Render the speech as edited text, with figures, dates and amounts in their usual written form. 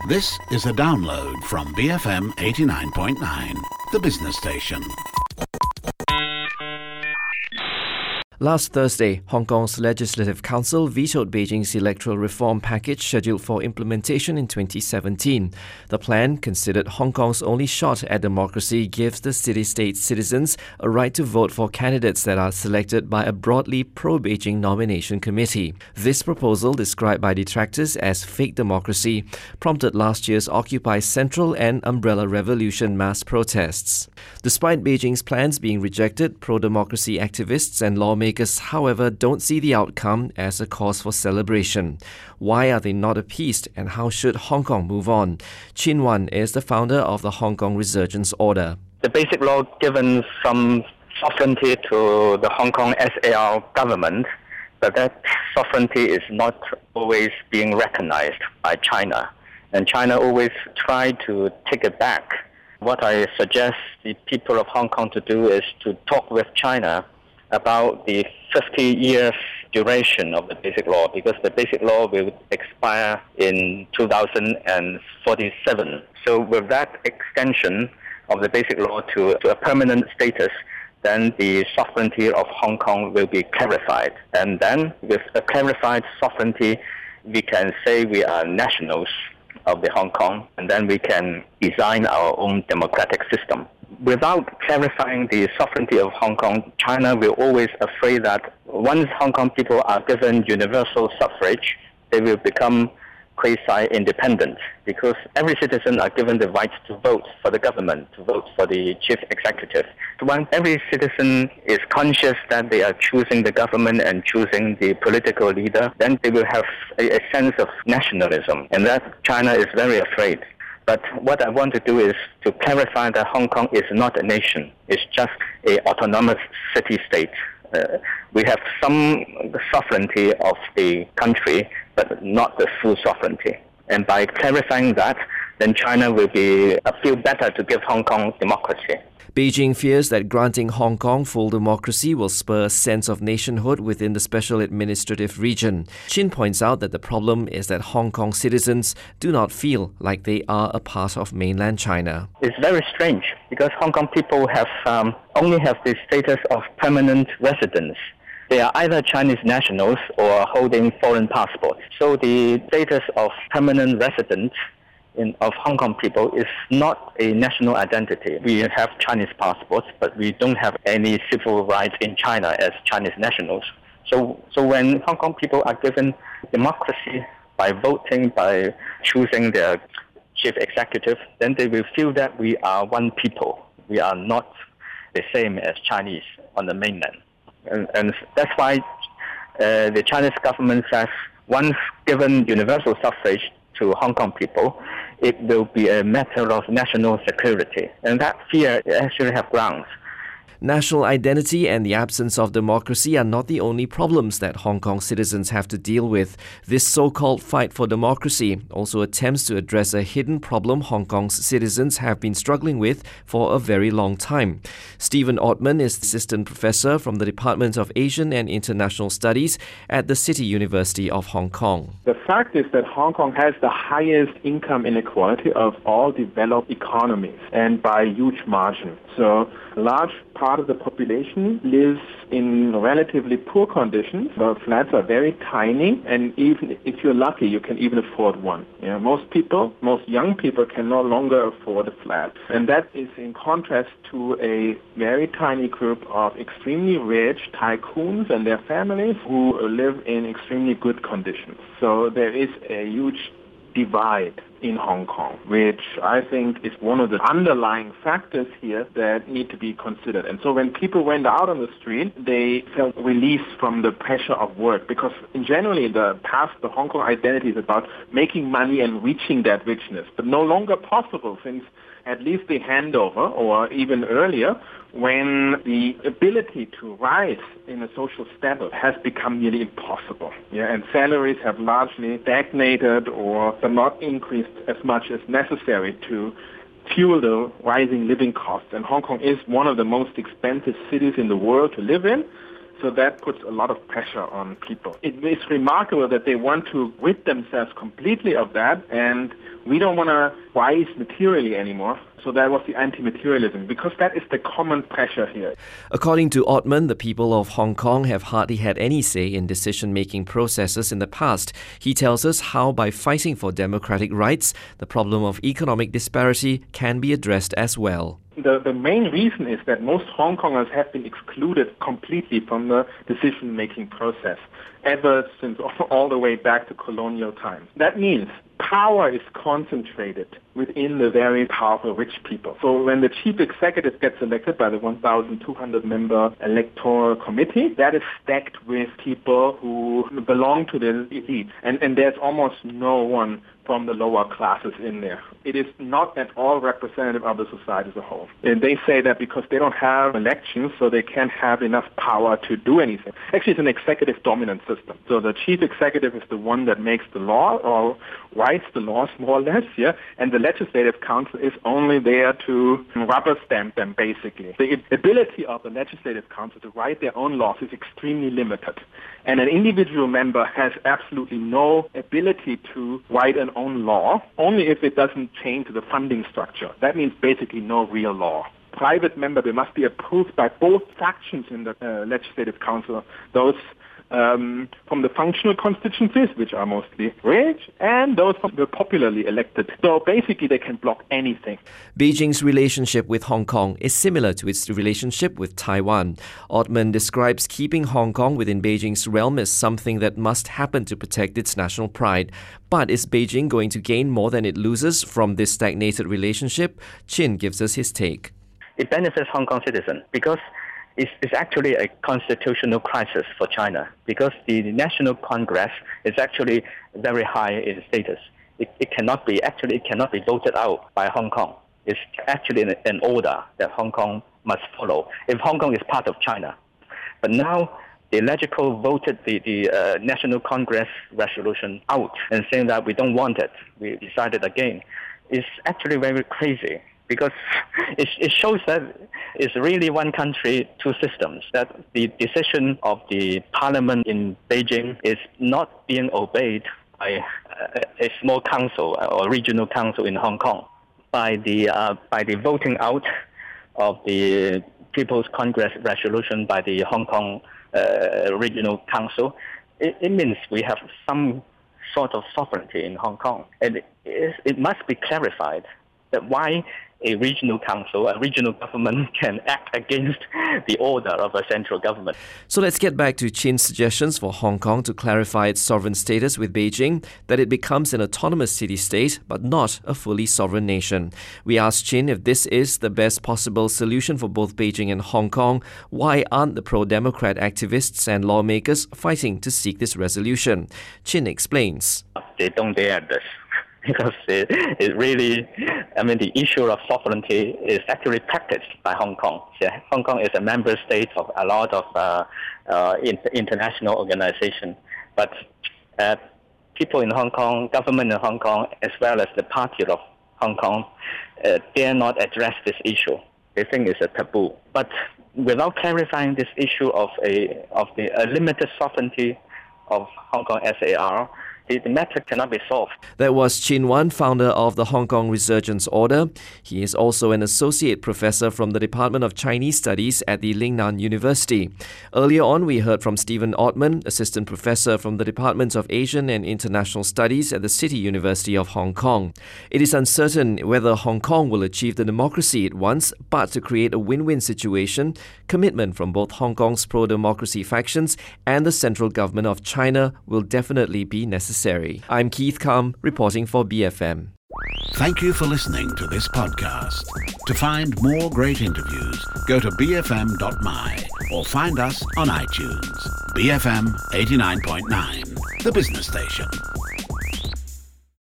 This is a download from BFM 89.9, the business station. Last Thursday, Hong Kong's Legislative Council vetoed Beijing's electoral reform package scheduled for implementation in 2017. The plan, considered Hong Kong's only shot at democracy, gives the city-state citizens a right to vote for candidates that are selected by a broadly pro-Beijing nomination committee. This proposal, described by detractors as fake democracy, prompted last year's Occupy Central and Umbrella Revolution mass protests. Despite Beijing's plans being rejected, pro-democracy activists and lawmakers, however, don't see the outcome as a cause for celebration. Why are they not appeased, and how should Hong Kong move on? Chin Wan is the founder of the Hong Kong Resurgence Order. The basic law given some sovereignty to the Hong Kong SAR government, but that sovereignty is not always being recognized by China. And China always try to take it back. What I suggest the people of Hong Kong to do is to talk with China about the 50 years duration of the basic law, because the basic law will expire in 2047. So with that extension of the basic law to a permanent status, then the sovereignty of Hong Kong will be clarified. And then with a clarified sovereignty, we can say we are nationals of the Hong Kong, and then we can design our own democratic system. Without clarifying the sovereignty of Hong Kong, China will always afraid that once Hong Kong people are given universal suffrage, they will become quasi-independent, because every citizen are given the right to vote for the government, to vote for the chief executive. When every citizen is conscious that they are choosing the government and choosing the political leader, then they will have a sense of nationalism, and that China is very afraid. But what I want to do is to clarify that Hong Kong is not a nation. It's just an autonomous city-state. We have some sovereignty of the country, but not the full sovereignty. And by clarifying that, then China will feel better to give Hong Kong democracy. Beijing fears that granting Hong Kong full democracy will spur a sense of nationhood within the special administrative region. Chin points out that the problem is that Hong Kong citizens do not feel like they are a part of mainland China. It's very strange, because Hong Kong people only have the status of permanent residents. They are either Chinese nationals or holding foreign passports. So the status of permanent residents of Hong Kong people is not a national identity. We have Chinese passports, but we don't have any civil rights in China as Chinese nationals. So when Hong Kong people are given democracy by voting, by choosing their chief executive, then they will feel that we are one people. We are not the same as Chinese on the mainland. And that's why the Chinese government says once given universal suffrage to Hong Kong people, it will be a matter of national security. And that fear actually have grounds. National identity and the absence of democracy are not the only problems that Hong Kong citizens have to deal with. This so-called fight for democracy also attempts to address a hidden problem Hong Kong's citizens have been struggling with for a very long time. Stephen Ortman is Assistant Professor from the Department of Asian and International Studies at the City University of Hong Kong. The fact is that Hong Kong has the highest income inequality of all developed economies, and by a huge margin. So a large part of the population lives in relatively poor conditions. The flats are very tiny, and even if you're lucky, you can even afford one. Most young people can no longer afford a flat. And that is in contrast to a very tiny group of extremely rich tycoons and their families who live in extremely good conditions. So there is a huge divide in Hong Kong, which I think is one of the underlying factors here that need to be considered. And so when people went out on the street, they felt released from the pressure of work, because generally in the past, the Hong Kong identity is about making money and reaching that richness, but no longer possible since at least the handover, or even earlier, when the ability to rise in a social status has become nearly impossible. And salaries have largely stagnated or not increased as much as necessary to fuel the rising living costs. And Hong Kong is one of the most expensive cities in the world to live in. So that puts a lot of pressure on people. It is remarkable that they want to rid themselves completely of that, and we don't want to rise materially anymore. So that was the anti-materialism, because that is the common pressure here. According to Ottman, the people of Hong Kong have hardly had any say in decision-making processes in the past. He tells us how, by fighting for democratic rights, the problem of economic disparity can be addressed as well. The main reason is that most Hong Kongers have been excluded completely from the decision-making process, ever since all the way back to colonial times. That means power is concentrated within the very powerful rich people. So when the chief executive gets elected by the 1,200-member electoral committee, that is stacked with people who belong to the elite. And there's almost no one from the lower classes in there. It is not at all representative of the society as a whole. And they say that because they don't have elections, so they can't have enough power to do anything. Actually, it's an executive dominant system. So the chief executive is the one that makes the law or writes the laws, more or less, yeah, and the legislative council is only there to rubber stamp them, basically. The ability of the legislative council to write their own laws is extremely limited. And an individual member has absolutely no ability to write an own law, only if it doesn't change the funding structure. That means basically no real law. Private member, they must be approved by both factions in the legislative council, those from the functional constituencies, which are mostly rich, and those from the popularly elected. So basically they can block anything. Beijing's relationship with Hong Kong is similar to its relationship with Taiwan. Ottman describes keeping Hong Kong within Beijing's realm as something that must happen to protect its national pride. But is Beijing going to gain more than it loses from this stagnated relationship? Chin gives us his take. It benefits Hong Kong citizens because it's actually a constitutional crisis for China, because the National Congress is actually very high in status. It cannot be voted out by Hong Kong. It's actually an order that Hong Kong must follow if Hong Kong is part of China. But now the legislature voted the National Congress resolution out and saying that we don't want it. We decided again. It's actually very crazy, because it shows that it's really one country, two systems, that the decision of the parliament in Beijing is not being obeyed by a small council or regional council in Hong Kong. By the voting out of the People's Congress resolution by the Hong Kong regional council, it means we have some sort of sovereignty in Hong Kong. And it must be clarified that why a regional council, a regional government can act against the order of a central government. So let's get back to Chin's suggestions for Hong Kong to clarify its sovereign status with Beijing, that it becomes an autonomous city-state but not a fully sovereign nation. We asked Chin if this is the best possible solution for both Beijing and Hong Kong. Why aren't the pro-democrat activists and lawmakers fighting to seek this resolution? Chin explains. They don't dare this. Because it really, the issue of sovereignty is actually practiced by Hong Kong. Yeah, Hong Kong is a member state of a lot of international organizations. But people in Hong Kong, government in Hong Kong, as well as the party of Hong Kong, dare not address this issue. They think it's a taboo. But without clarifying this issue of the limited sovereignty of Hong Kong SAR, the matter cannot be solved. That was Chin Wan, founder of the Hong Kong Resurgence Order. He is also an associate professor from the Department of Chinese Studies at the Lingnan University. Earlier on, we heard from Stephen Ottman, assistant professor from the Department of Asian and International Studies at the City University of Hong Kong. It is uncertain whether Hong Kong will achieve the democracy it wants, but to create a win-win situation, commitment from both Hong Kong's pro-democracy factions and the central government of China will definitely be necessary. I'm Keith Kam, reporting for BFM. Thank you for listening to this podcast. To find more great interviews, go to bfm.my or find us on iTunes. BFM 89.9, the business station.